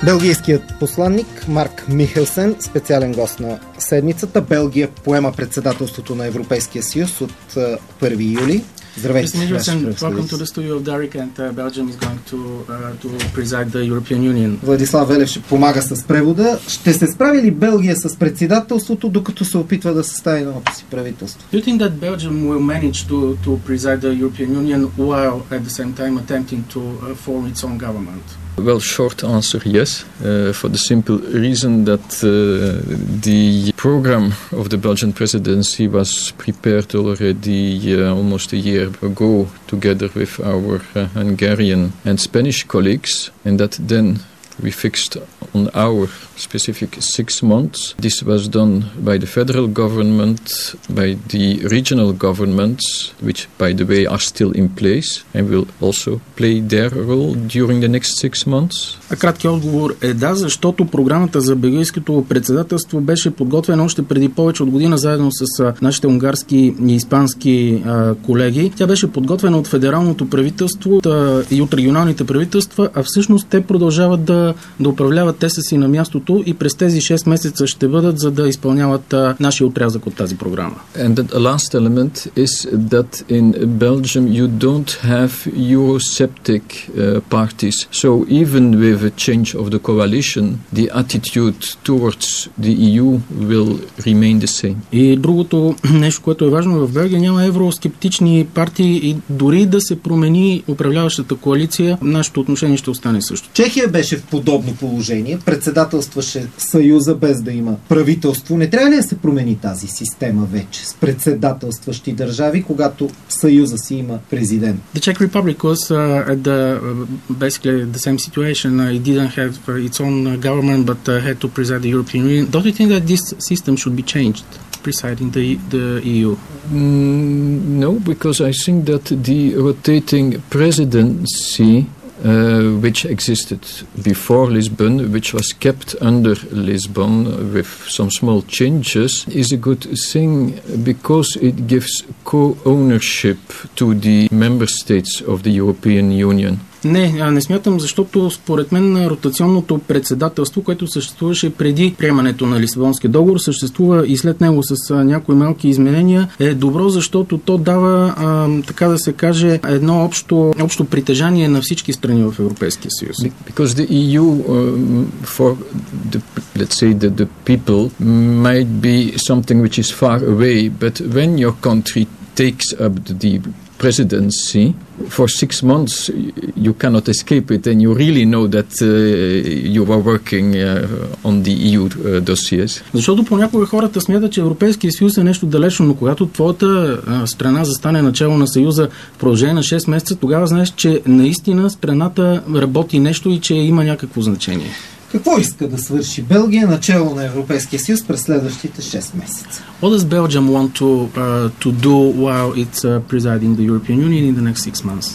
Белгийският посланник Марк Михелсен, специален гост на седмицата. Белгия поема председателството на Европейския съюз от 1 юли. Здравейте. Welcome to the studio of Derek, and Belgium is going to preside the European Union. Владислав Велев ще помага с превода. Ще се справи ли Белгия с председателството, докато се опитва да състави новото си правителство? Do you think that Belgium will manage to preside the European Union while at the same time attempting to form its own government? Well, short answer, yes, for the simple reason that the program of the Belgian presidency was prepared already almost a year ago together with our Hungarian and Spanish colleagues, and that then we fixed on our specific 6 months. This was done by the federal government, by the regional governments, which, by the way, are still in place and will also play their role during the next 6 months. Краткият отговор е да, защото програмата за белгийското председателство беше подготвена още преди повече от година заедно с нашите унгарски и испански колеги. Тя беше подготвена от федералното правителство и от регионалните правителства, а всъщност те продължават да управляват, те са си на мястото и през тези 6 месеца ще бъдат, за да изпълняват нашия отрязък от тази програма. And the last element is that in Belgium you don't have Eurosceptic parties. So even with a change of the coalition, the attitude towards the EU will remain the same. И другото нещо, което е важно, в Белгия няма евроскептични партии и дори да се промени управляващата коалиция, нашето отношение ще остане също. Чехия беше в подобно положение. Председателстваше Съюза без да има правителство. Не трябва ли да се промени тази система вече с председателстващи държави, когато Съюза си има президент? The Czech Republic was at basically the same situation. It didn't have its own government, but had to preside the European Union. Don't you think that this system should be changed, presiding the EU? No, because I think that the rotating presidency which existed before Lisbon, which was kept under Lisbon with some small changes, is a good thing because it gives co-ownership to the member states of the European Union. Не смятам, защото според мен ротационното председателство, което съществуваше преди приемането на Лисабонския договор, съществува и след него с някои малки изменения, е добро, защото то дава, така да се каже, едно общо притежание на всички страни в Европейския съюз. Because the EU, for the, let's say the people, might be something which is far away, but when your country takes up the presidency for 6 months, you cannot escape it, and you really know that you are working on the EU dossiers. Защото понякога хората смятат, че Европейския съюз е нещо далечно, но когато твоята страна застане начало на съюза в продължение на 6 месеца, тогава знаеш, че наистина страната работи нещо и че има някакво значение. Какво иска да свърши Белгия начало на Европейския съюз през следващите 6 месеца? What does Belgium want to do while it's presiding the European Union in the next 6 months?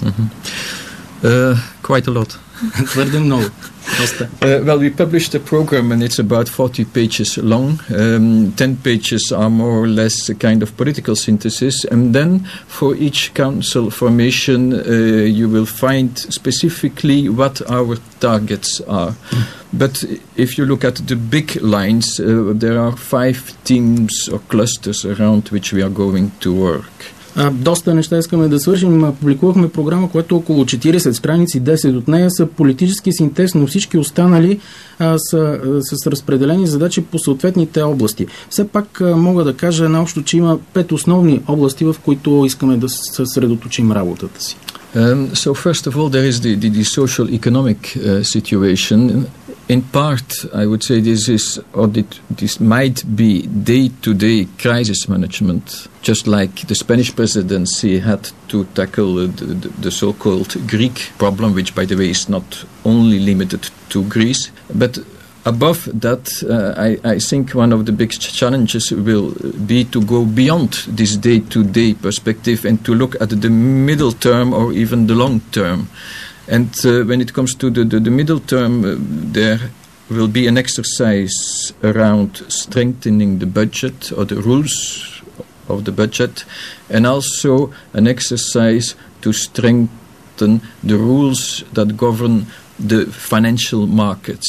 Quite a lot. Твърде много. Well, we published a program and it's about 40 pages long. 10 pages are more or less a kind of political synthesis, and then for each council formation you will find specifically what our targets are. But if you look at the big lines, there are 5 themes or clusters around which we are going to work. Доста неща искаме да свършим. Публикувахме програма, която около 40 страници, 10 от нея са политически синтез, но всички останали са с разпределени задачи по съответните области. Все пак мога да кажа наобщо, че има 5 основни области, в които искаме да съсредоточим работата си. So first of all, there is the social economic situation. In part, I would say this might be day-to-day crisis management, just like the Spanish presidency had to tackle the so-called Greek problem, which, by the way, is not only limited to Greece. But above that, I think one of the big challenges will be to go beyond this day-to-day perspective and to look at the middle term or even the long term. And when it comes to the middle term, there will be an exercise around strengthening the budget or the rules of the budget, and also an exercise to strengthen the rules that govern the financial markets.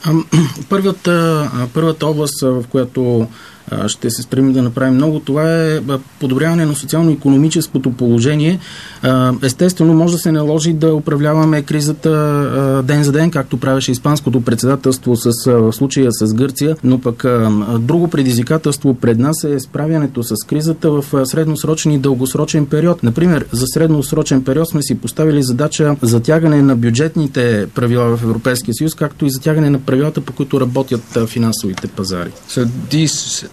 Първата област, в която ще се стремим да направим много, това е подобряване на социално-икономическото положение. Естествено, може да се наложи да управляваме кризата ден за ден, както правеше испанското председателство в случая с Гърция, но пък друго предизвикателство пред нас е справянето с кризата в средносрочен и дългосрочен период. Например, за средносрочен период сме си поставили задача затягане на бюджетните правила в Европейския съюз, както и затягане на правилата, по които работят финансовите пазари. So these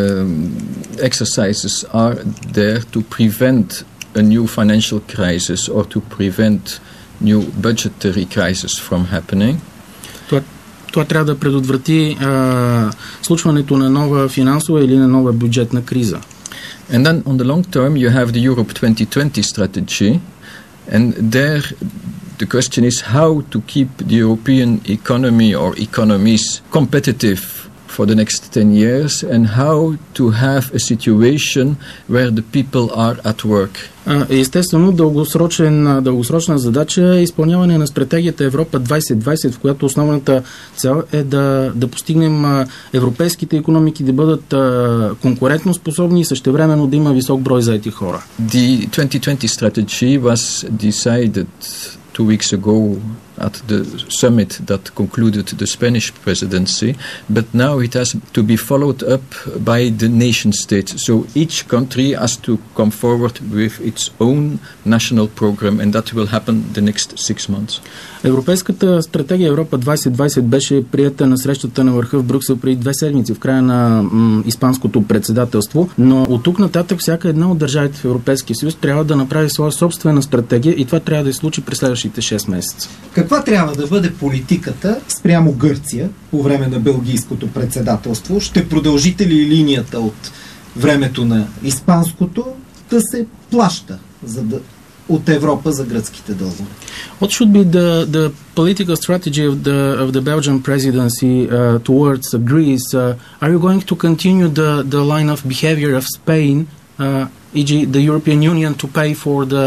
exercises are there to prevent a new financial crisis or to prevent new budgetary crisis from happening. Това трябва да предотврати случването на нова финансова или на нова бюджетна криза. And then on the long term you have the Europe 2020 strategy, and there the question is how to keep the European economy or economies competitive for the next 10 years and how to have a situation where the people are at work. Естествено, дългосрочна задача е изпълняване на стратегията Европа 2020, в която основната цел е да постигнем европейските икономики да бъдат конкурентно способни и същевременно да има висок брой заети хора. The 2020 strategy was decided 2 weeks ago at the summit that concluded the Spanish presidency, but now it has to be followed up by the nation states. So each country has to come forward with its own national program, and that will happen the next 6 months. Европейската стратегия Европа 2020 беше приета на срещата на върха в Брюксел преди 2 седмици в края на испанското председателство, но от тук нататък всяка една от държавите в Европейския съюз трябва да направи своя собствена стратегия и това трябва да се случи през следващите 6 месеца. Каква трябва да бъде политиката спрямо Гърция по време на белгийското председателство? Ще продължите ли линията от времето на испанското да се плаща от Европа за гръцките дългове? What should be the political strategy of the Belgian presidency towards Greece? Are you going to continue the line of behavior of Spain, e.g. the European Union to pay for the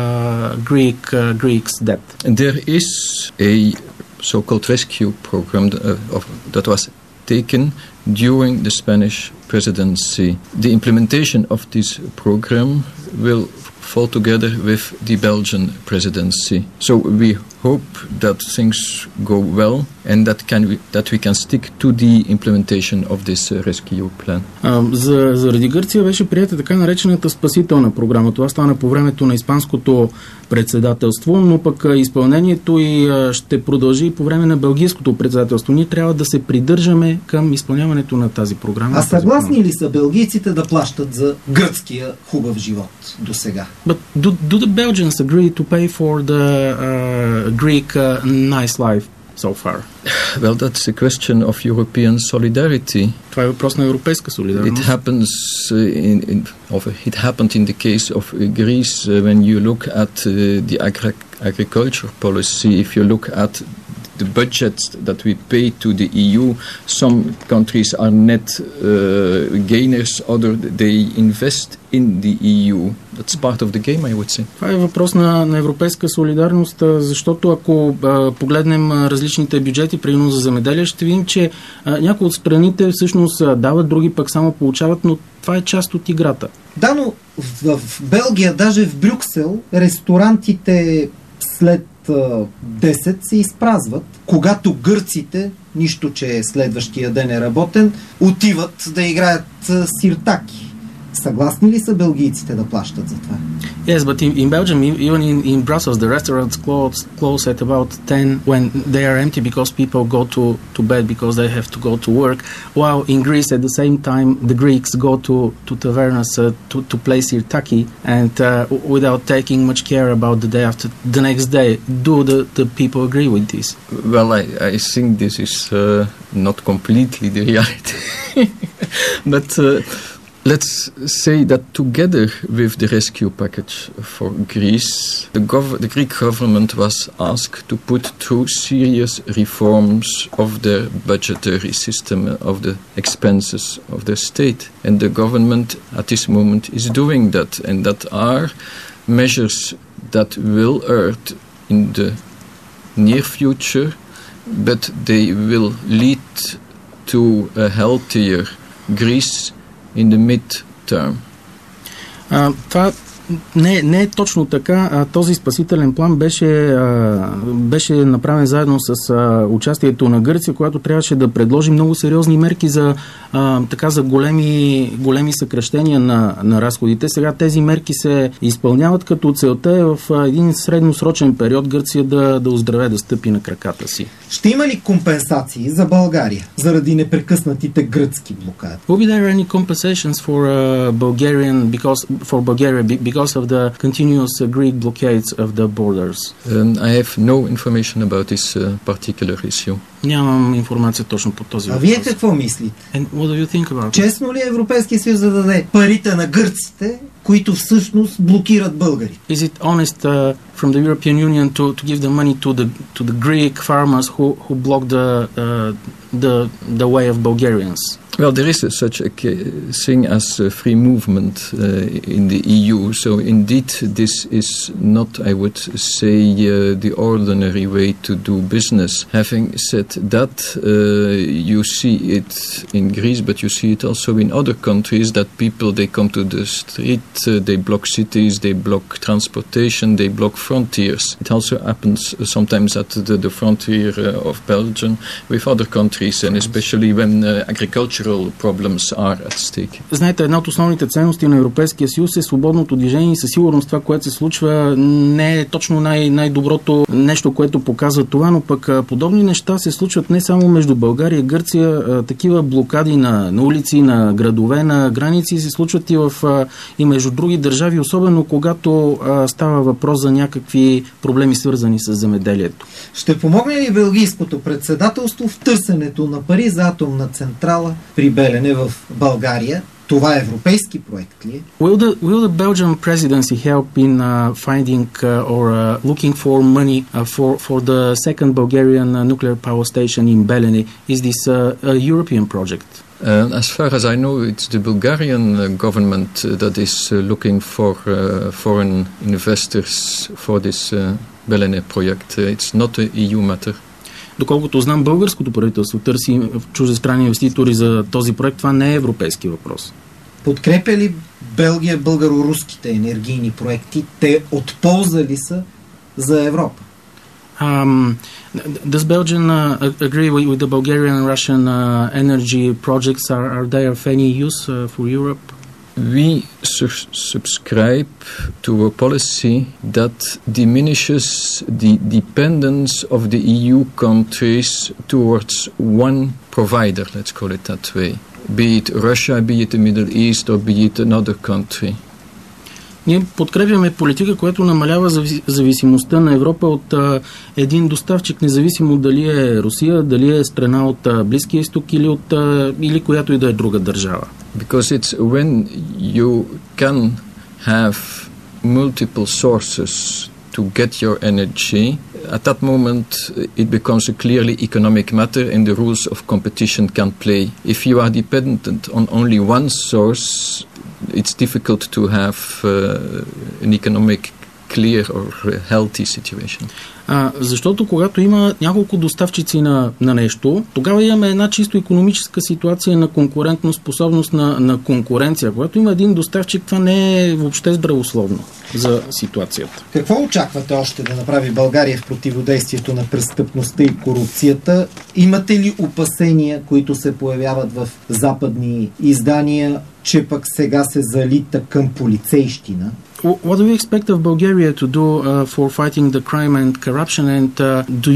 Greeks' debt? There is a so-called rescue program that was taken during the Spanish presidency. The implementation of this program will fall together with the Belgian presidency. So we hope that things go well and that we can stick to the implementation of this rescue plan. Заради Гърция беше приета така наречената спасителна програма. Това стана по времето на испанското председателство, но пък изпълнението и ще продължи по време на белгийското председателство. Ние трябва да се придържаме към изпълняването на тази програма. А съгласни ли са белгийците да плащат за гръцкия хубав живот до сега? But do the Belgians agree to pay for the Greek nice life so far? Well, that's a question of European solidarity. Това е въпрос на европейска солидарност. It happened in the case of Greece when you look at the agriculture policy. If you look at the budgets that we pay to the EU, some countries are net gainers, others they invest in the EU. That's part of the game, I would say. Това е въпрос на европейска солидарност, защото ако погледнем различните бюджети, примерно за земеделие, ще видим, че някои от страните всъщност дават, други пък само получават, но това е част от играта. Да, но в Белгия, даже в Брюксел, ресторантите след 10 се изпразват, когато гърците, нищо че следващия ден е работен, отиват да играят сиртаки. Съгласни ли са белгийците да плащат за това? Yes, but in Belgium, even in Brussels, the restaurants close at about 10 when they are empty because people go to bed because they have to go to work. While in Greece, at the same time, the Greeks go to tavernas to play sirtaki and without taking much care about the day after the next day. Do the people agree with this? Well, I think this is not completely the reality, but. Let's say that together with the rescue package for Greece, the Greek government was asked to put through serious reforms of their budgetary system, of the expenses of their state. And the government at this moment is doing that. And that are measures that will hurt in the near future but they will lead to a healthier Greece in the mid-term. Това не е точно така. Този спасителен план беше направен заедно с участието на Гърция, която трябваше да предложи много сериозни мерки за големи съкращения на разходите. Сега тези мерки се изпълняват, като целта е в един средносрочен период Гърция да оздраве, да стъпи на краката си. Ще има ли компенсации за България заради непрекъснатите гръцки блокади? Will be there any compensations for Bulgaria because of the continuous Greek blockades of the borders? I have no information about this particular issue. Нямам информация точно по този въпрос. А вие какво мислите? And what do you think about it? Честно ли Европейския съюз да даде парите на гърците, които всъщност блокират българите? Is it honest from the European Union to give the money to the Greek farmers who block the way of Bulgarians? Well, there is such a thing as free movement in the EU, so indeed this is not, I would say, the ordinary way to do business. Having said that, you see it in Greece, but you see it also in other countries, that people, they come to the street, they block cities, they block transportation, they block frontiers. It also happens sometimes at the frontier of Belgium with other countries, and especially when agricultural problems are at stake. Знаете, една от основните ценности на Европейския съюз е свободното движение и със сигурност това, което се случва, не е точно най-доброто нещо, което показва това, но пък подобни неща се случват не само между България и Гърция, такива блокади на улици, на градове, на граници се случват и между други държави, особено когато става въпрос за някакви проблеми, свързани с земеделието. Ще помогне ли белгийското председателство в търсенето на пари за атомна централа при Белене в България? Това е европейски проект ли е? Will the Belgian presidency help in finding or looking for money for the second Bulgarian nuclear power station in Belene? Is this a European project? As far as I know, it's the Bulgarian government that is looking for foreign investors for this Belene project. It's not an EU matter. Доколкото знам, българското правителство търси чуждестранни инвеститори за този проект. Това не е европейски въпрос. Подкрепя ли Белгия българо-руските енергийни проекти? Те от полза ли са за Европа? Does Belgium agree with the Bulgarian and Russian energy projects? Are they of any use for Europe? We subscribe to a policy that diminishes the dependence of the EU countries towards one provider, let's call it that way. Be it Russia, be it the Middle East, or be it another country. Ние подкрепяме политика, която намалява зависимостта на Европа от един доставчик, независимо дали е Русия, дали е страна от Близкия изток или която и да е друга държава. Because it's when you can have multiple sources to get your energy, at that moment it becomes a clearly economic matter and the rules of competition can play. If you are dependent on only one source, it's difficult to have an economic clear or healthy situation. Защото когато има няколко доставчици на нещо, тогава имаме една чисто икономическа ситуация на конкурентна способност на конкуренция. Когато има един доставчик, това не е въобще здравословно за ситуацията. Какво очаквате още да направи България в противодействието на престъпността и корупцията? Имате ли опасения, които се появяват в западни издания, че пък сега се залита към полицейщина? What do you expect of Bulgaria to do for fighting the crime and corruption? And do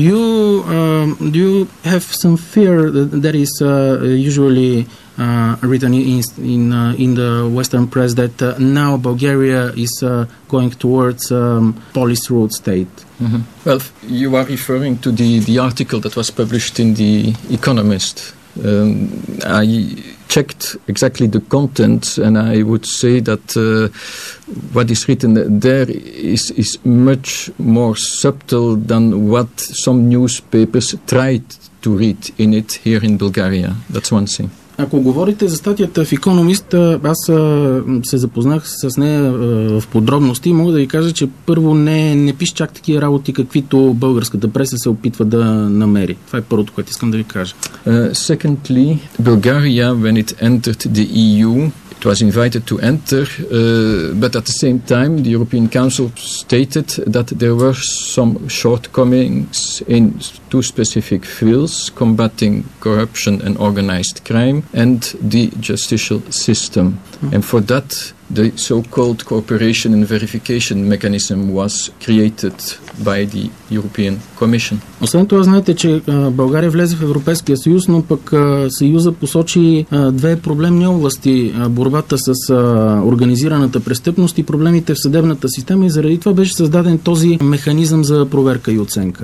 you have some fear that is usually written in the Western press that now Bulgaria is going towards police ruled state? Mm-hmm. Well, you are referring to the article that was published in The Economist. I checked exactly the content, and I would say that what is written there is much more subtle than what some newspapers tried to read in it here in Bulgaria. That's one thing. Ако говорите за статията в Икономист, аз се запознах с нея в подробности и мога да ви кажа, че първо не пише чак такива работи, каквито българската преса се опитва да намери. Това е първото, което искам да ви кажа. Secondly, Bulgaria, when it entered the EU, it was invited to enter, but at the same time, the European Council stated that there were some shortcomings in two specific fields, combating corruption and organized crime, and the justicial system. And for that, the so-called cooperation and verification mechanism was created by the European Commission. Освен това, знаете, че България влезе в Европейския съюз, но пък Съюза посочи две проблемни области. Борбата с организираната престъпност и проблемите в съдебната система, и заради това беше създаден този механизъм за проверка и оценка.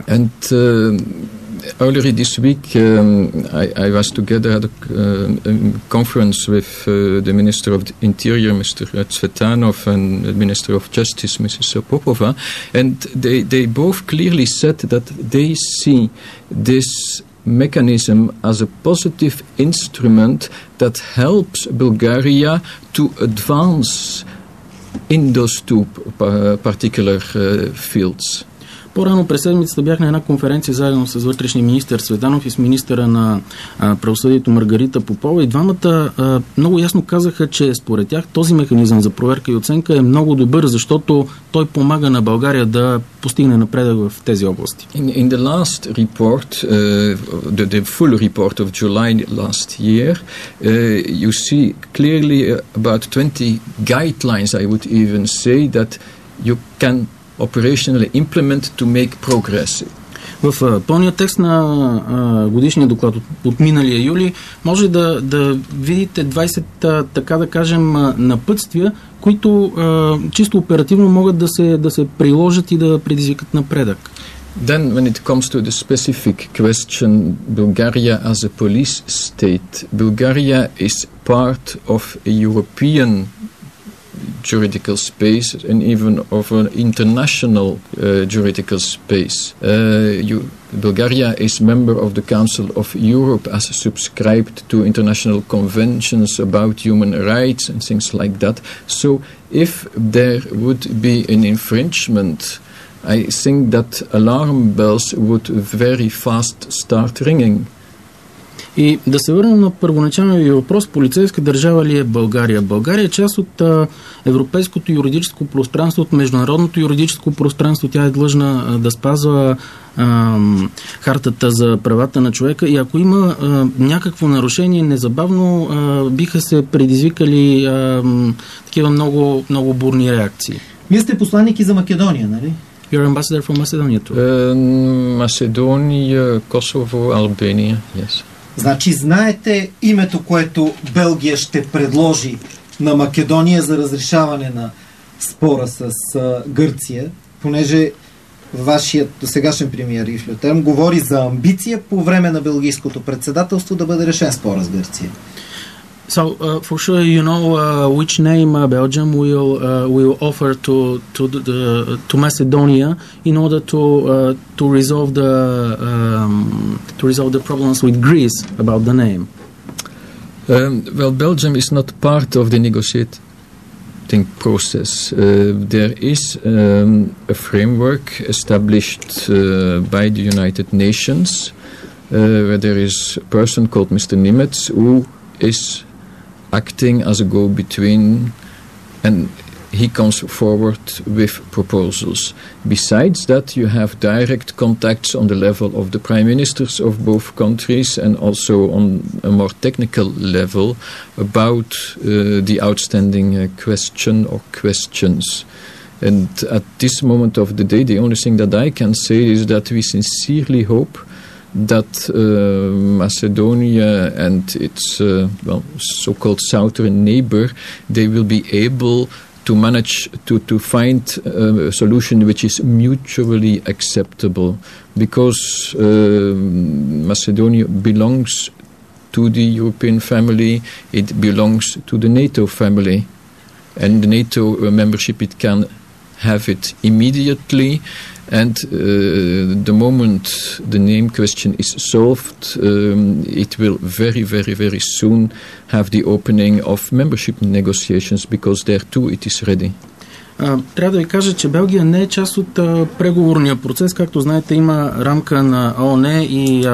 Earlier this week, I was together at a conference with the Minister of the Interior, Mr. Tsvetanov, and the Minister of Justice, Mrs. Popova, and they both clearly said that they see this mechanism as a positive instrument that helps Bulgaria to advance in those two particular fields. По-рано през седмицата бях на една конференция заедно с вътрешния министър Цветанов и с министъра на правосъдието Маргарита Попова, и двамата много ясно казаха, че според тях този механизъм за проверка и оценка е много добър, защото той помага на България да постигне напредък в тези области. In the last report, the full report of July last year, you see clearly about 20 guidelines, I would even say, that you can operationally implement to make progress. В пълния текст на годишния доклад от миналия юли може да видите 20, така да кажем, напътствия, които чисто оперативно могат да се приложат и да предизвикат напредък. Then, when it comes to the specific question, Bulgaria as a police state, Bulgaria is part of a European juridical space and even of an international juridical space. Bulgaria is member of the Council of Europe, as subscribed to international conventions about human rights and things like that. So if there would be an infringement, I think that alarm bells would very fast start ringing. И да се върнем на първоначалния ви въпрос, полицейска държава ли е България? България е част от европейското юридическо пространство, от международното юридическо пространство. Тя е длъжна да спазва хартата за правата на човека, и ако има някакво нарушение, незабавно биха се предизвикали такива много, много бурни реакции. Вие сте посланник и за Македония, нали? You're ambassador for Macedonia too. Macedonia, Kosovo, Albania, yes. Значи знаете името, което Белгия ще предложи на Македония за разрешаване на спора с Гърция, понеже вашият досегашен премиер Йов Льотерм говори за амбиция по време на белгийското председателство да бъде решен спора с Гърция. So, for sure, you know which name Belgium will offer to Macedonia in order to resolve the problems with Greece about the name. Well, Belgium is not part of the negotiating process. There is a framework established by the United Nations where there is a person called Mr. Nimitz who is acting as a go-between, and he comes forward with proposals. Besides that, you have direct contacts on the level of the prime ministers of both countries and also on a more technical level about the outstanding question or questions. And at this moment of the day, the only thing that I can say is that we sincerely hope that Macedonia and its so-called southern neighbor, they will be able to manage to find a solution which is mutually acceptable, because Macedonia belongs to the European family, it belongs to the NATO family, and the NATO membership, it can have it immediately, and the moment the name question is solved, it will very, very, very soon have the opening of membership negotiations, because there too it is ready. Трябва да ви кажа, че Белгия не е част от преговорния процес. Както знаете, има рамка на ООН и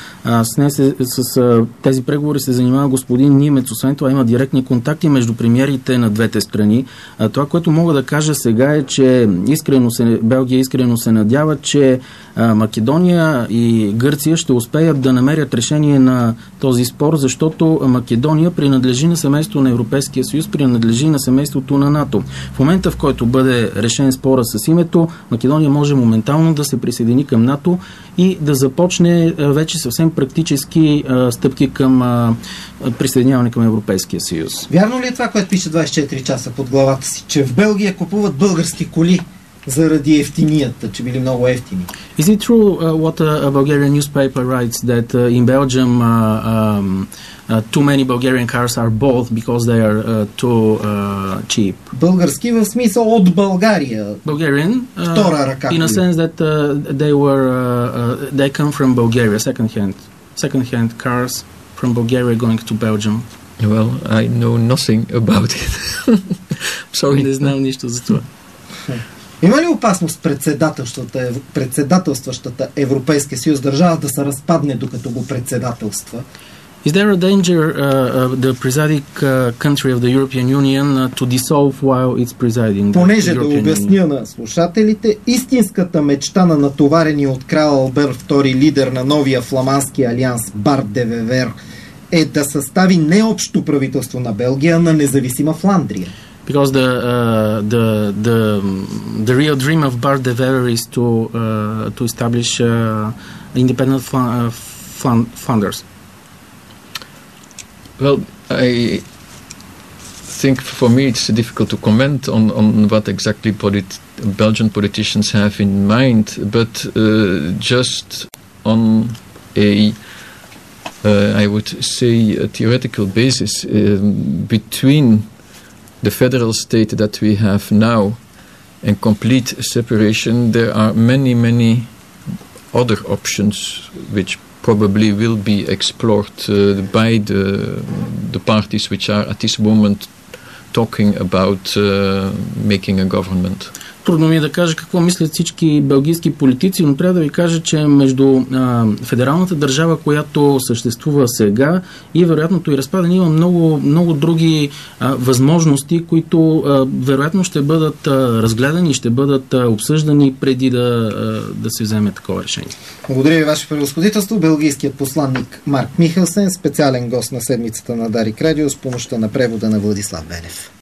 с тези преговори се занимава господин Нимец. Освен това има директни контакти между премиерите на двете страни. Това, което мога да кажа сега е, че Белгия искрено се надява, че Македония и Гърция ще успеят да намерят решение на този спор, защото Македония принадлежи на семейството на Европейския съюз, принадлежи на семейството на НАТО. В момента, в който бъде решен спора с името, Македония може моментално да се присъедини към НАТО и да започне вече съвсем практически стъпки към присъединяване към Европейския съюз. Вярно ли е това, което пише 24 часа под главата си, че в Белгия купуват български коли заради ефтинията, че били много ефтини? Is it true what a Bulgarian newspaper writes that in Belgium too many Bulgarian cars are bought because they are too cheap? Български в смисъл от България. Bulgarian, втора ръка. In a sense that they come from Bulgaria, second-hand cars from Bulgaria going to Belgium. Well, I know nothing about it. Sorry. Не знам нищо за това. Има ли опасност председателстващата Европейския съюз държава да се разпадне докато го председателства? Is there a danger the presiding country of the European Union to dissolve while it's presiding? Понеже да обясня на слушателите, истинската мечта на натоварения от крал Албер II лидер на новия фламандски алианс Барт де Вевер е да състави не общо правителство на Белгия, на независима Фландрия. Because the real dream of Bart de Wever is to establish independent Flanders. Well, I think for me it's difficult to comment on what exactly Belgian politicians have in mind, but just on I would say a theoretical basis, between the federal state that we have now and complete separation, there are many, many other options which probably will be explored by the parties which are at this moment talking about making a government. Трудно ми е да кажа какво мислят всички белгийски политици, но трябва да ви кажа, че между федералната държава, която съществува сега, и вероятното и разпадане, има много, много други възможности, които вероятно ще бъдат разгледани, ще бъдат обсъждани преди да се вземе такова решение. Благодаря ви, Ваше превъзходителство. Белгийският посланник Марк Михелсен, специален гост на седмицата на Дарик Радио с помощта на превода на Владислав Бенев.